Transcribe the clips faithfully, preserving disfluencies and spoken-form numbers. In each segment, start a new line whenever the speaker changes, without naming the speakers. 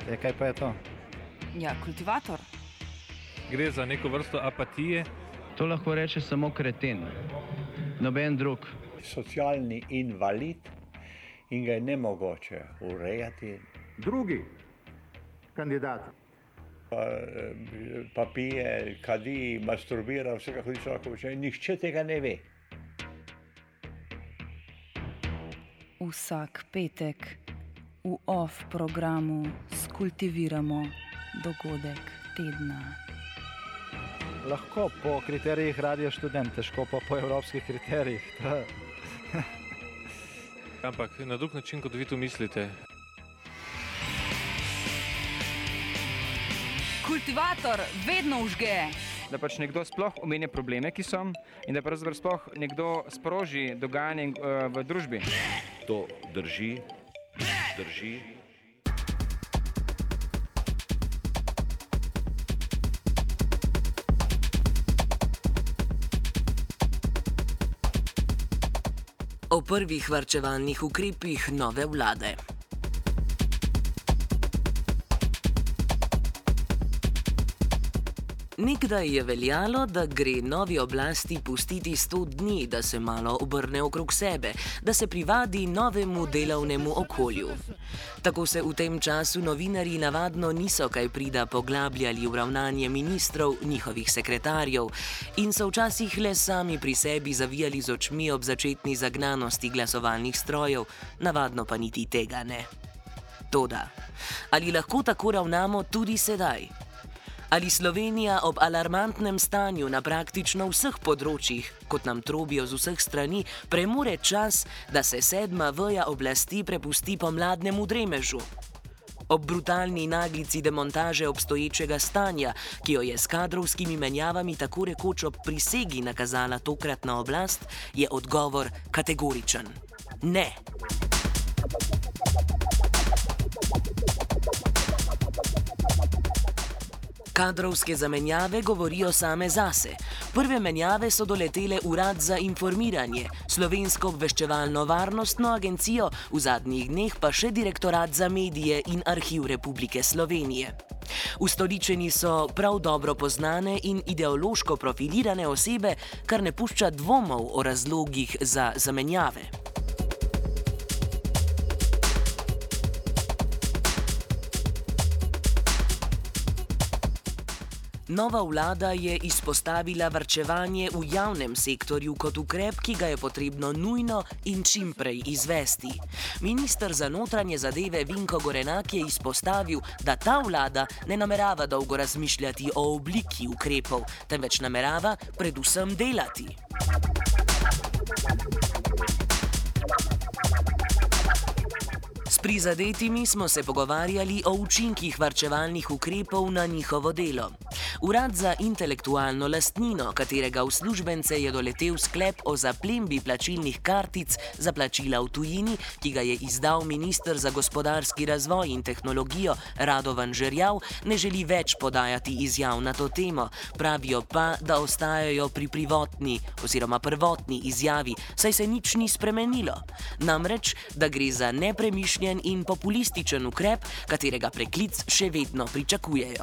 E, kaj pa je to?
Ja, kultivator.
Gre za neko vrsto apatije.
To lahko reče samo kreten, noben drug.
Socialni invalid in ga je nemogoče urejati.
Drugi kandidat.
Pa, pa pije, kadi, masturbira, vse kako ti človek počne. Nihče tega ne ve.
Vsak petek v off programu skultiviramo dogodek tedna.
Lahko po kriterijih Radio Študent, težko pa po evropskih kriterijih.
Ampak na drug način, kot vi to mislite.
Kultivator vedno užge.
Da pač nekdo sploh omenja probleme, ki so, in da pravzaprav sploh nekdo sproži dogajanje uh, v družbi.
To drži, drži.
O prvih varčevalnih ukrepih nove vlade. Nekdaj je veljalo, da gre novi oblasti pustiti sto dni, da se malo obrne okrog sebe, da se privadi novemu delovnemu okolju. Tako se v tem času novinarji navadno niso kaj prida poglabljali v ravnanje ministrov, njihovih sekretarjev in so včasih le sami pri sebi zavijali z očmi ob začetni zagnanosti glasovalnih strojev, navadno pa niti tega ne. Toda, ali lahko tako ravnamo tudi sedaj? Ali Slovenija ob alarmantnem stanju na praktično vseh področjih, kot nam trobijo z vseh strani, premore čas, da se sedma veja oblasti prepusti pomladnemu dremežu? Ob brutalni naglici demontaže obstoječega stanja, ki jo je s kadrovskimi menjavami tako rekoč ob prisegi nakazala tokratna oblast, je odgovor kategoričen. Ne. Kadrovske zamenjave govorijo same zase. Prve menjave so doletele Urad za informiranje, Slovensko obveščevalno-varnostno agencijo, v zadnjih dneh pa še Direktorat za medije in Arhiv Republike Slovenije. Ustoličeni so prav dobro poznane in ideološko profilirane osebe, kar ne pušča dvomov o razlogih za zamenjave. Nova vlada je izpostavila varčevanje v javnem sektorju kot ukrep, ki ga je potrebno nujno in čim prej izvesti. Minister za notranje zadeve Vinko Gorenak je izpostavil, da ta vlada ne namerava dolgo razmišljati o obliki ukrepov, temveč namerava predvsem delati. S prizadetimi smo se pogovarjali o učinkih varčevalnih ukrepov na njihovo delo. Urad za intelektualno lastnino, katerega uslužbence je doletel sklep o zaplembi plačilnih kartic za plačila v tujini, ki ga je izdal minister za gospodarski razvoj in tehnologijo Radovan Žerjav, ne želi več podajati izjav na to temo. Pravijo pa, da ostajajo pri prvotni oziroma prvotni izjavi, saj se nič ni spremenilo. Namreč, da gre za nepremišljen in populističen ukrep, katerega preklic še vedno pričakujejo.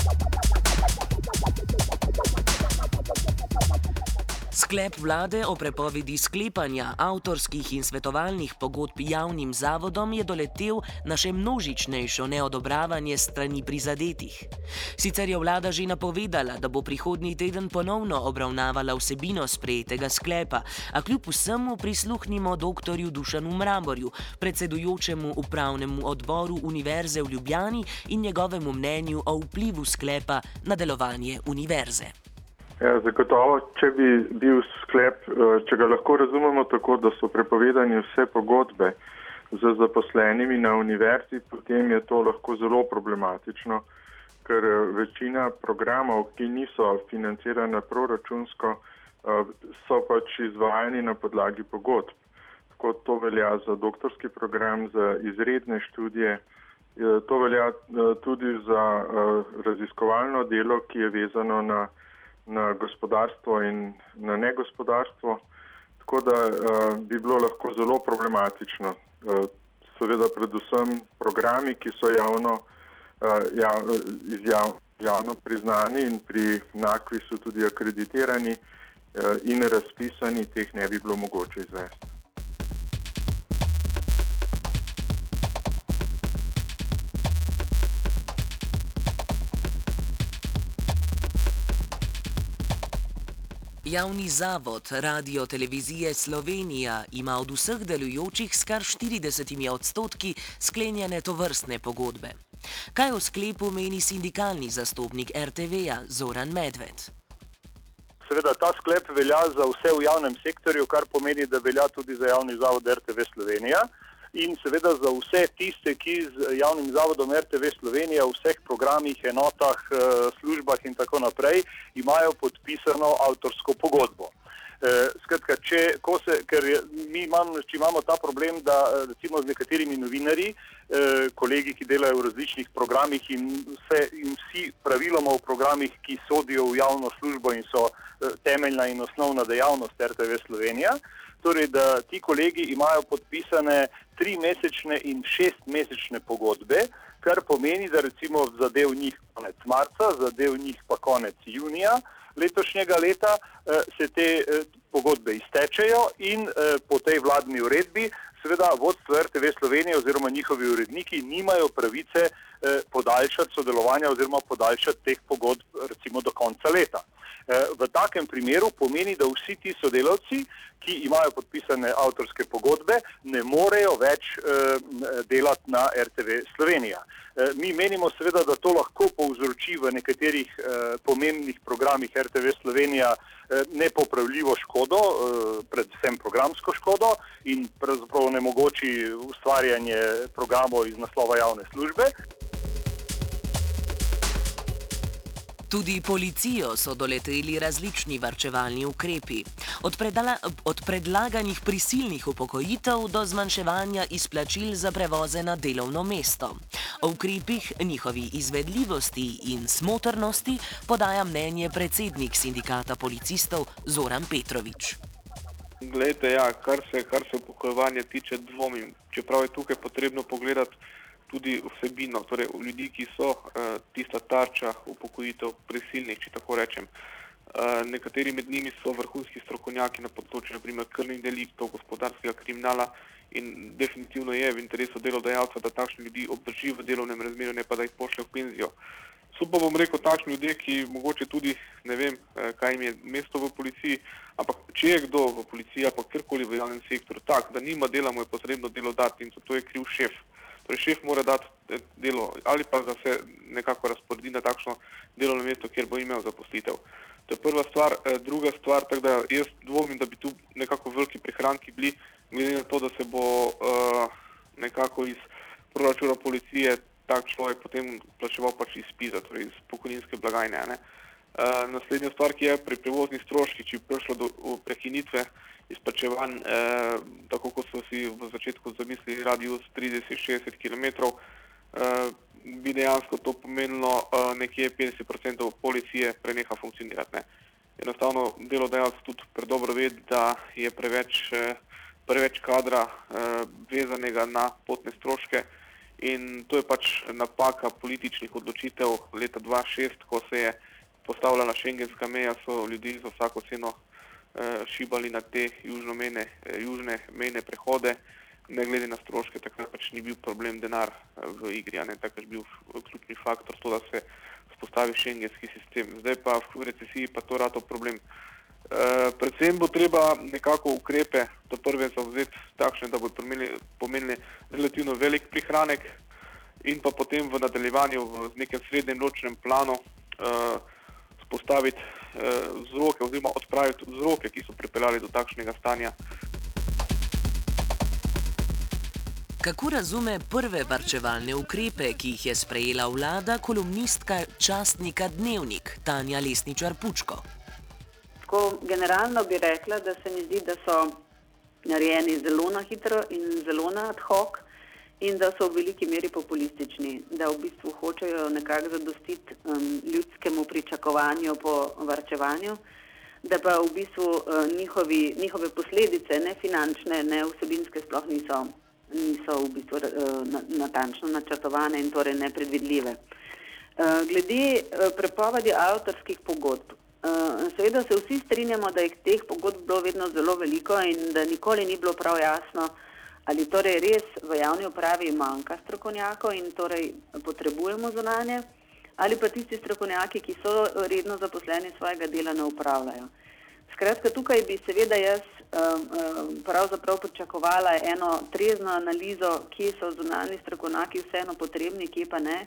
Sklep vlade o prepovedi sklepanja avtorskih in svetovalnih pogodb javnim zavodom je doletel na še množičnejšo neodobravanje strani prizadetih. Sicer je vlada že napovedala, da bo prihodnji teden ponovno obravnavala vsebino sprejetega sklepa, a kljub vsemu prisluhnimo doktorju Dušanu Mramorju, predsedujočemu upravnemu odboru Univerze v Ljubljani in njegovemu mnenju o vplivu sklepa na delovanje univerze.
Ja, zagotovo, če bi bil sklep, če ga lahko razumemo tako, da so prepovedani vse pogodbe z zaposlenimi na univerzi, potem je to lahko zelo problematično, ker večina programov, ki niso financirane proračunsko, so pač izvajani na podlagi pogodb. Tako to velja za doktorski program, za izredne študije, to velja tudi za raziskovalno delo, ki je vezano na na gospodarstvo in na negospodarstvo, tako da uh, bi bilo lahko zelo problematično. Uh, seveda predvsem programi, ki so javno ja, izjav, javno priznani in pri NAKVI so tudi akreditirani in razpisani, teh ne bi bilo mogoče izvesti.
Javni zavod Radio Televizije Slovenija ima od vseh delujočih s kar štiridesetimi odstotki sklenjene tovrstne pogodbe. Kaj o sklepu meni sindikalni zastopnik R T V-ja Zoran Medved?
Seveda ta sklep velja za vse v javnem sektorju, kar pomeni, da velja tudi za javni zavod R T V Slovenija. In seveda za vse tiste, ki z javnim zavodom R T V Slovenija v vseh programih, enotah, službah in tako naprej imajo podpisano avtorsko pogodbo. Skratka, če, ko se, ker mi imam, če imamo ta problem, da recimo z nekaterimi novinarji, kolegi, ki delajo v različnih programih in, vse, in vsi praviloma v programih, ki sodijo v javno službo in so temeljna in osnovna dejavnost R T V Slovenija, torej da ti kolegi imajo podpisane trimesečne in šestmesečne pogodbe, kar pomeni, da recimo zadev njih konec marca, zadev njih pa konec junija letošnjega leta se te pogodbe iztečejo in po tej vladni uredbi seveda vodstvo R T V Slovenije oziroma njihovi uredniki nimajo pravice podaljšati sodelovanja oziroma podaljšati teh pogodb recimo do konca leta. V takem primeru pomeni, da vsi ti sodelavci, ki imajo podpisane avtorske pogodbe, ne morejo več delati na R T V Slovenija. Mi menimo seveda, da to lahko povzroči v nekaterih pomembnih programih R T V Slovenija nepopravljivo škodo, predvsem programsko škodo in pravzaprav onemogoči ustvarjanje programov iz naslova javne službe.
Tudi policijo so doleteli različni varčevalni ukrepi. Od, predala, od predlaganih prisilnih upokojitev do zmanjševanja izplačil za prevoze na delovno mesto. O ukrepih, njihovi izvedljivosti in smotrnosti podaja mnenje predsednik sindikata policistov Zoran Petrovič.
Glejte, ja, kar se, kar se upokojevanja tiče, dvomim. Čeprav je tukaj potrebno pogledati tudi vsebino, torej ljudi, ki so uh, tista tarča upokojitev prisilnih, če tako rečem. Uh, nekateri med njimi so vrhunski strokovnjaki na področju, naprimer, krvnih deliktov, gospodarskega kriminala in definitivno je v interesu delodajalca, da takšni ljudi obdrži v delovnem razmerju, ne pa da jih pošlje v penzijo. So pa bom rekel takšni ljudje, ki mogoče tudi, ne vem, kaj jim je mesto v policiji, ampak če je kdo v policiji ali pa kjerkoli v javnem sektorju tak, da nima dela, mu je potrebno delo dati in zato je kriv šef. Torej šef mora dati delo ali pa ga se nekako razporedi na takšno delovno mesto, kjer bo imel zaposlitev. To je prva stvar. Druga stvar, tako da jaz dvomim, da bi tu nekako veliki prihranki bili, glede na to, da se bo uh, nekako iz proračuna policije tak človek potem plačeval pač iz spiza, torej iz pokojninske blagajne. Ne? Uh, naslednja stvar, ki je pri prevoznih stroških, če bi prišlo do prekinitve izplačevanj, eh, tako kot so si v začetku zamislili radius trideset do šestdeset kilometrov, eh, bi dejansko to pomenilo eh, nekje petdeset procentov policije preneha funkcionirati. Ne. Enostavno delodajalec tudi predobro ve, da je preveč, eh, preveč kadra eh, vezanega na potne stroške in to je pač napaka političnih odločitev leta dva tisoč šest, ko se je postavljala šengenska meja, so ljudi za vsako ceno šibali na te južnomejne, južne mejne prehode, ne glede na stroške, takrat pač ni bil problem denar v igri, ne, takrat je bil ključni faktor to, da se vzpostavi šengenski sistem. Zdaj pa v recesiji pa to rato problem. E, predvsem bo treba nekako ukrepe do prve zavzeti takšne, da bodo pomenili, pomenili relativno velik prihranek in pa potem v nadaljevanju v nekem srednjem ročnem planu e, postaviti eh, vzroke oziroma odpraviti vzroke, ki so pripeljali do takšnega stanja.
Kako razume prve varčevalne ukrepe, ki jih je sprejela vlada, kolumnistka častnika Dnevnik Tanja Lesničar Pučko?
Tako generalno bi rekla, da se mi zdi, da so narejeni zelo na hitro in zelo na ad hoc in da so v veliki meri populistični, da v bistvu hočejo nekako zadostiti um, ljudskemu pričakovanju po varčevanju, da pa v bistvu uh, njihovi, njihove posledice, ne finančne, ne vsebinske, sploh niso niso v bistvu natančno načrtovane in torej nepredvidljive. Glede prepovedi avtorskih pogodb. Seveda se vsi strinjamo, da je teh pogodb bilo vedno zelo veliko in da nikoli ni bilo prav jasno, ali torej res v javni upravi manjka strokovnjakov in torej potrebujemo zunanje, ali pa tisti strokovnjaki, ki so redno zaposleni, svojega dela ne upravljajo. Skratka, tukaj bi seveda jaz pravzaprav pričakovala eno trezno analizo, kje so zunanji strokovnjaki vseeno potrebni, kje pa ne,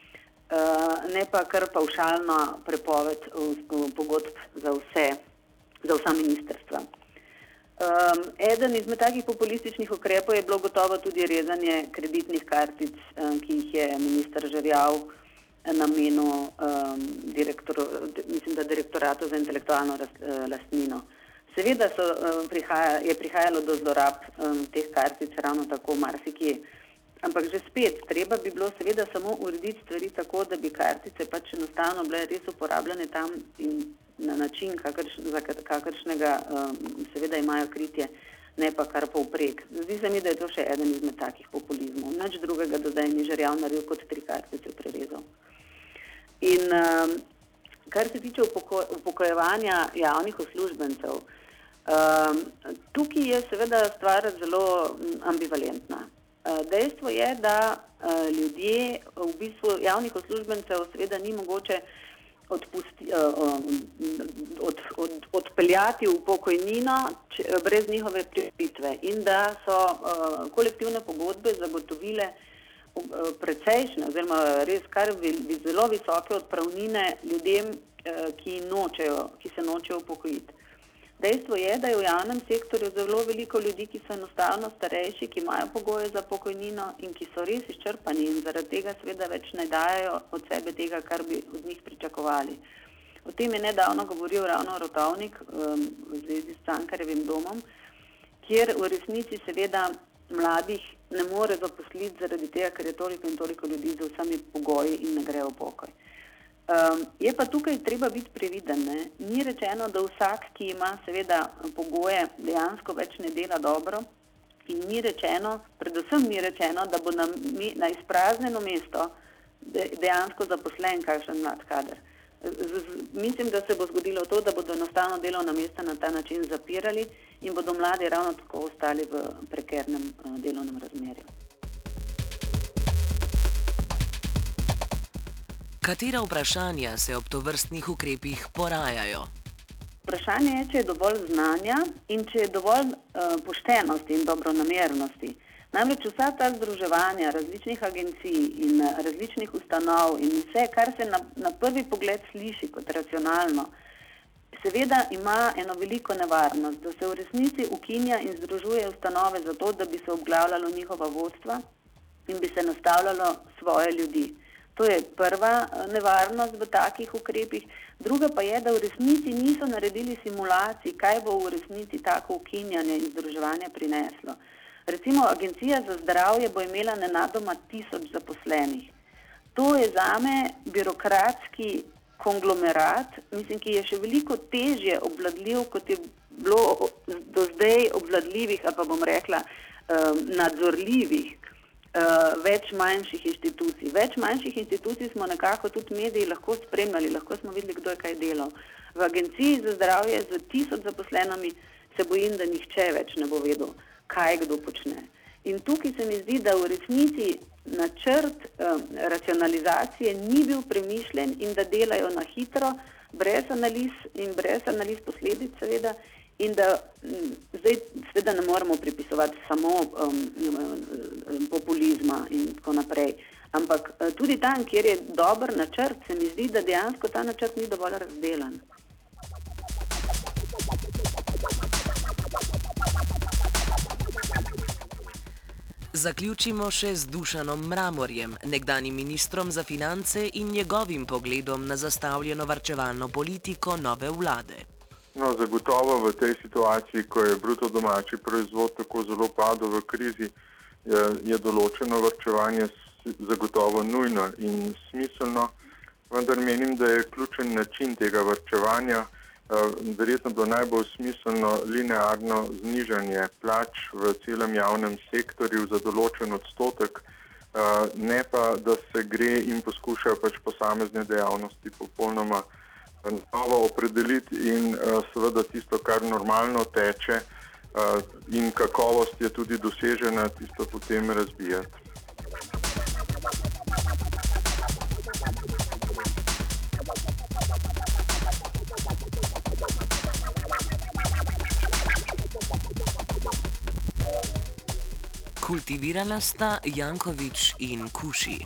ne pa kar pavšalno prepoved pogodb za vse, za vsa ministrstva. Eden izmed takih populističnih ukrepov je bilo gotovo tudi rezanje kreditnih kartic, ki jih je minister Žerjav namenil mislim, da direktoratu za intelektualno lastnino. Seveda so, prihaja, je prihajalo do zlorab teh kartic ravno tako marsikje. Ampak že spet, treba bi bilo seveda samo urediti stvari tako, da bi kartice pač enostavno bile res uporabljene tam in na način, kakrš, za kakršnega seveda imajo kritje, ne pa kar povprek. Zdi se mi, da je to še eden izmed takih populizmov. Nič drugega do zdaj ni Žerjav naredil kot tri kartice prerezal. In kar se tiče upokojevanja javnih uslužbencev, tukaj je seveda stvar zelo ambivalentna. Dejstvo je, da ljudje, v bistvu javnih uslužbencev seveda ni mogoče odpusti, od, od, odpeljati v pokojnino brez njihove prioritve in da so kolektivne pogodbe zagotovile precejšnje oziroma res kar zelo visoke odpravnine ljudem, ki, nočejo, ki se nočejo upokojiti. Dejstvo je, da je v javnem sektorju zelo veliko ljudi, ki so enostavno starejši, ki imajo pogoje za pokojnino in ki so res izčrpani in zaradi tega seveda več ne dajo od sebe tega, kar bi od njih pričakovali. O tem je nedavno govoril ravno Rotovnik v zvezi s Cankarjevim domom, kjer v resnici seveda mladih ne more zaposliti zaradi tega, ker je toliko in toliko ljudi z vsemi pogoji in ne grejo v pokoj. Um, je pa tukaj treba biti previden, ne? Ni rečeno, da vsak, ki ima seveda pogoje, dejansko več ne dela dobro in ni rečeno, predvsem ni rečeno, da bo na, na izpraznjeno mesto dejansko zaposlen kakšen mlad kader. Z, z, mislim, da se bo zgodilo to, da bodo enostavno delovna mesta na ta način zapirali in bodo mladi ravno tako ostali v prekernem uh, delovnem razmerju.
Katera vprašanja se ob tovrstnih ukrepih porajajo?
Vprašanje je, če je dovolj znanja in če je dovolj uh, poštenosti in dobronamernosti. Namreč vsa ta združevanja različnih agencij in različnih ustanov in vse, kar se na, na prvi pogled sliši kot racionalno, seveda ima eno veliko nevarnost, da se v resnici ukinja in združuje ustanove zato, da bi se obglavljalo njihova vodstva in bi se nastavljalo svoje ljudi. To je prva nevarnost v takih ukrepih. Druga pa je, da v resnici niso naredili simulacij, kaj bo v resnici tako ukinjanje in združevanje prineslo. Recimo, Agencija za zdravje bo imela nenadoma tisoč zaposlenih. To je zame birokratski konglomerat, mislim, ki je še veliko težje obvladljiv, kot je bilo do zdaj obvladljivih, ali pa bom rekla, nadzorljivih. Uh, več manjših inštitucij. Več manjših inštitucij smo nekako tudi mediji lahko spremljali, lahko smo videli, kdo je kaj delal. V Agenciji za zdravje z tisoč zaposlenimi se bojim, da nihče več ne bo vedel, kaj kdo počne. In tukaj se mi zdi, da v resnici načrt um, racionalizacije ni bil premišljen in da delajo na hitro, brez analiz in brez analiz posledic seveda, in da m, zdaj seveda ne moremo pripisovati samo um, um, populizma in tako naprej, ampak uh, tudi tam, kjer je dober načrt, se mi zdi, da dejansko ta načrt ni dovolj razdelan.
Zaključimo še z Dušanom Mramorjem, nekdanjim ministrom za finance in njegovim pogledom na zastavljeno varčevalno politiko nove vlade.
No, zagotovo v tej situaciji, ko je bruto domači proizvod tako zelo padel v krizi, je, je določeno varčevanje zagotovo nujno in smiselno, vendar menim, da je ključen način tega varčevanja verjetno bilo najbolj smiselno linearno znižanje plač v celem javnem sektorju za določen odstotek, ne pa, da se gre in poskušajo pač posamezne dejavnosti popolnoma novo opredeliti in seveda tisto, kar normalno teče in kakovost je tudi dosežena, tisto potem razbijati.
Kultivirala sta Janković in Kuši.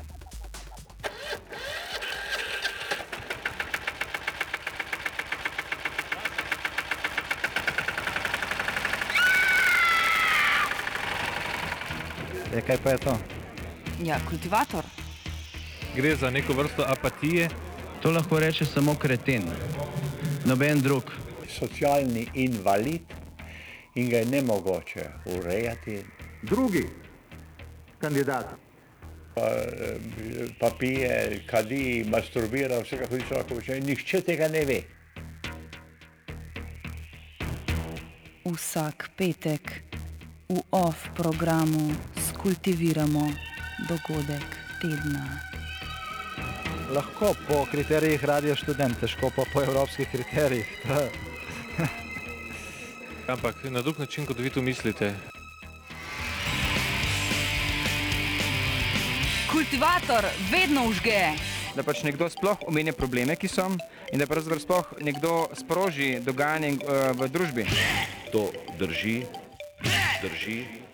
E, kaj pa je to?
Ja, kultivator.
Gre za neko vrsto apatije.
To lahko reče samo kreten, noben drug.
Socialni invalid in ga je nemogoče urejati.
Drugi kandidat.
Pa, pa pije, kadi, masturbira, vse kako človek počne. Nihče tega ne ve.
Vsak petek v off programu skultiviramo dogodek tedna.
Lahko po kriterijih Radio Študent, težko pa po evropskih kriterijih.
Ampak na drug način, kot vi to mislite.
Kultivator vedno vžge.
Da pač nekdo sploh omenja probleme, ki so, in da pravzaprav sploh nekdo sproži dogajanje v družbi.
To drži, drži.